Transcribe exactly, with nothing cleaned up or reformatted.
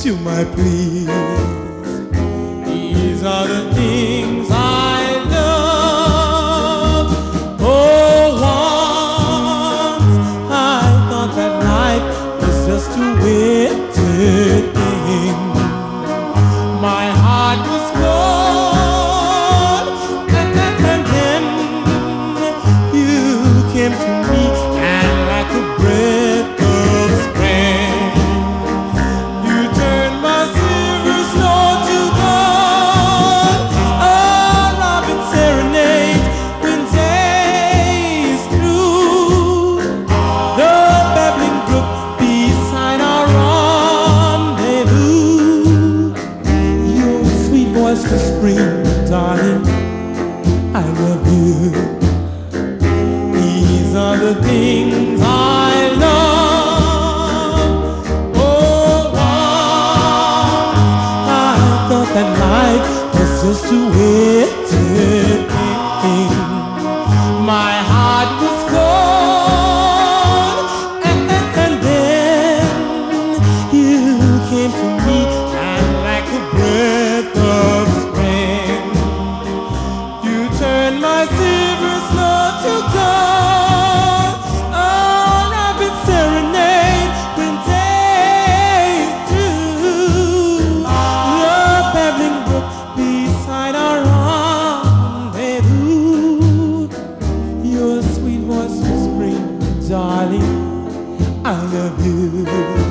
to my pleas. These are the things I love. Oh, once I thought that life was just a wicked thing. My heart was cold, and, and, and then you came to me, and like a breath of spring, you turned my silver snow to gold. A robin serenade when days through the babbling brook beside our rendezvous. Your sweet voice whispering, darling, I love you. These are the things I love. Oh, once I thought that life was just a wicked thing. My heart was cold, and, and, and then you came to me, and like a breath of spring, you turned my silver snow to gold. Oh, robin serenade when days through the babbling brook beside our rendezvous. Your sweet voice whispering, darling, I love you.